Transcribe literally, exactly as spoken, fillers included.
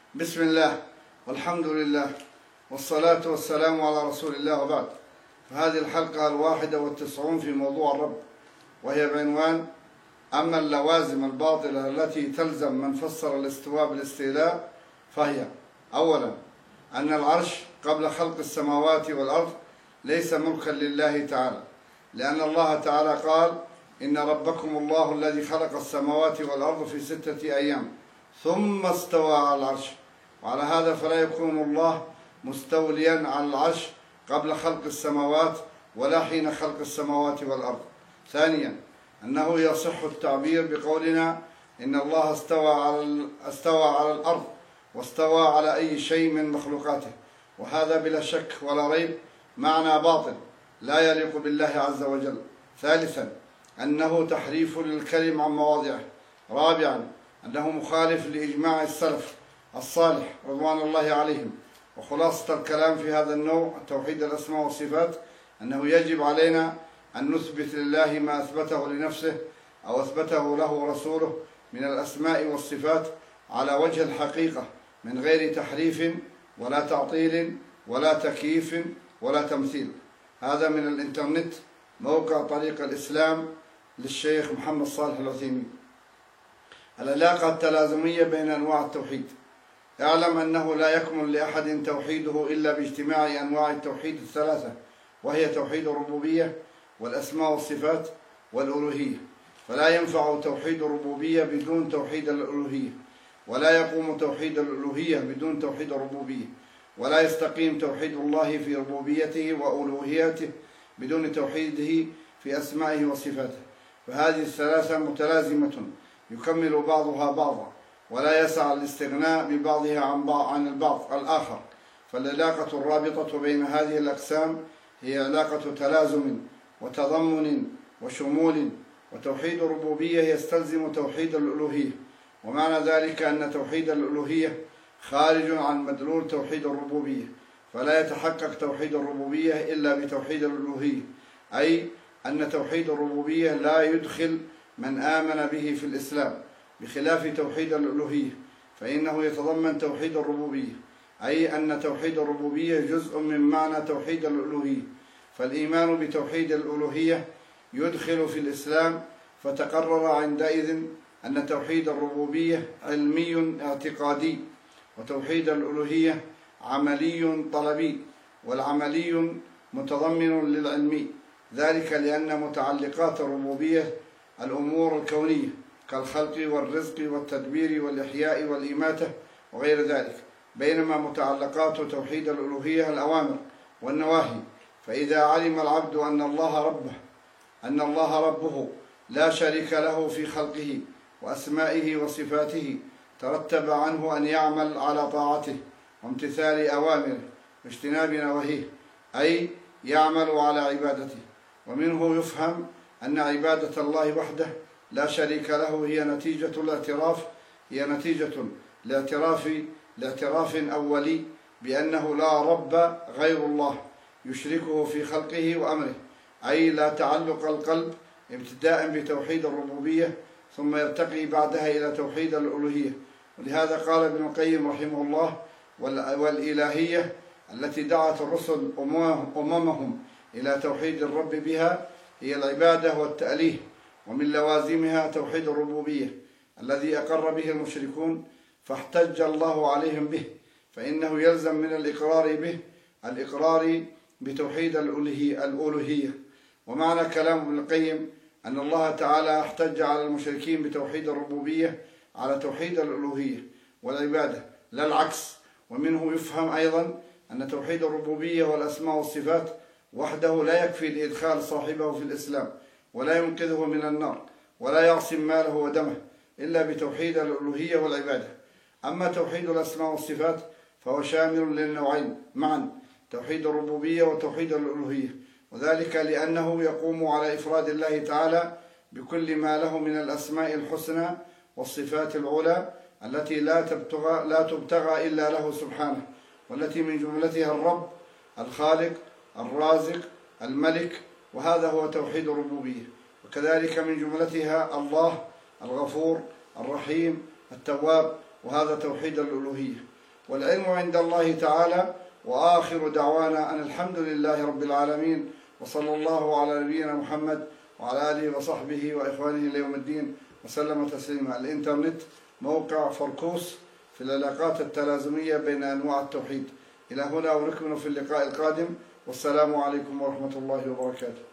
بسم الله والحمد لله والصلاة والسلام على رسول الله وبعد. فهذه الحلقة الواحدة والتسعون في موضوع الرب، وهي بعنوان: أما اللوازم الباطلة التي تلزم من فسر الاستواء بالاستيلاء فهي: أولا، أن العرش قبل خلق السماوات والأرض ليس ملكا لله تعالى، لأن الله تعالى قال: إن ربكم الله الذي خلق السماوات والأرض في ستة أيام ثم استوى على العرش. وعلى هذا فلا يكون الله مستوليا على العرش قبل خلق السماوات ولا حين خلق السماوات والأرض. ثانيا، أنه يصح التعبير بقولنا إن الله استوى على استوى على الأرض واستوى على أي شيء من مخلوقاته، وهذا بلا شك ولا ريب معنى باطل لا يليق بالله عز وجل. ثالثا، أنه تحريف للكلم عن مواضعه. رابعا، أنه مخالف لإجماع السلف الصالح رضوان الله عليهم. وخلاصة الكلام في هذا النوع توحيد الأسماء والصفات أنه يجب علينا أن نثبت لله ما أثبته لنفسه أو أثبته له رسوله من الأسماء والصفات على وجه الحقيقة، من غير تحريف ولا تعطيل ولا تكييف ولا تمثيل. هذا من الإنترنت، موقع طريق الإسلام للشيخ محمد صالح العثيمين. العلاقة التلازمية بين أنواع التوحيد. اعلم أنه لا يكمل لأحد توحيده إلا باجتماع أنواع التوحيد الثلاثة، وهي توحيد الربوبية والأسماء والصفات والألوهية. فلا ينفع توحيد الربوبية بدون توحيد الألوهية، ولا يقوم توحيد الألوهية بدون توحيد الربوبية، ولا يستقيم توحيد الله في ربوبيته وألوهيته بدون توحيده في أسمائه وصفاته. فهذه الثلاثة متلازمة يكمل بعضها بعضا، ولا يسع الاستغناء ببعضها عن بعض عن البعض الآخر. فالعلاقة الرابطة بين هذه الأقسام هي علاقة تلازم وتضمن وشمول. وتوحيد الربوبية يستلزم توحيد الألوهية، ومعنى ذلك أن توحيد الألوهية خارج عن مدلول توحيد الربوبية، فلا يتحقق توحيد الربوبية إلا بتوحيد الألوهية، أي أن توحيد الربوبية لا يدخل من آمن به في الإسلام، بخلاف توحيد الألوهية فإنه يتضمن توحيد الربوبية، أي أن توحيد الربوبية جزء من معنى توحيد الألوهية. فالإيمان بتوحيد الألوهية يدخل في الإسلام، فتقرر عندئذ أن توحيد الربوبية علمي اعتقادي، وتوحيد الألوهية عملي طلبي، والعملي متضمن للعلمي، ذلك لأن متعلقات الربوبية الأمور الكونية كالخلق والرزق والتدبير والإحياء والإماتة وغير ذلك، بينما متعلقات توحيد الألوهية الأوامر والنواهي. فإذا علم العبد أن الله ربه أن الله ربه لا شريك له في خلقه وأسمائه وصفاته، ترتب عنه أن يعمل على طاعته وامتثال أوامره واجتناب نواهيه، أي يعمل على عبادته. ومنه يفهم أن عبادة الله وحده لا شريك له هي نتيجة الاعتراف هي نتيجة لاعتراف لاعتراف أولي بأنه لا رب غير الله يشركه في خلقه وأمره، أي لا تعلق القلب ابتداء بتوحيد الربوبية ثم يرتقي بعدها إلى توحيد الألوهية. ولهذا قال ابن القيم رحمه الله: والإلهية التي دعت الرسل أممهم إلى توحيد الرب بها هي العبادة والتأليه، ومن لوازمها توحيد الربوبية الذي أقر به المشركون فاحتج الله عليهم به، فإنه يلزم من الإقرار به الإقرار بتوحيد الألوهية. ومعنى كلام ابن القيم أن الله تعالى احتج على المشركين بتوحيد الربوبية على توحيد الألوهية والعبادة، لا العكس. ومنه يفهم أيضا أن توحيد الربوبية والأسماء والصفات وحده لا يكفي لإدخال صاحبه في الإسلام ولا ينقذه من النار ولا يعصم ماله ودمه إلا بتوحيد الألوهية والعبادة. أما توحيد الأسماء والصفات فهو شامل للنوعين معا، توحيد الربوبية وتوحيد الألوهية، وذلك لأنه يقوم على إفراد الله تعالى بكل ما له من الأسماء الحسنى والصفات العلى التي لا تبتغى, لا تبتغى إلا له سبحانه، والتي من جملتها الرب الخالق الرازق الملك، وهذا هو توحيد الربوبية. وكذلك من جملتها الله الغفور الرحيم التواب، وهذا توحيد الألوهية. والعلم عند الله تعالى. وآخر دعوانا أن الحمد لله رب العالمين، وصلى الله على نبينا محمد وعلى آله وصحبه وإخوانه ليوم الدين وسلم تسليما. الإنترنت موقع فركوس في العلاقات التلازمية بين أنواع التوحيد. إلى هنا ونكمل في اللقاء القادم، والسلام عليكم ورحمة الله وبركاته.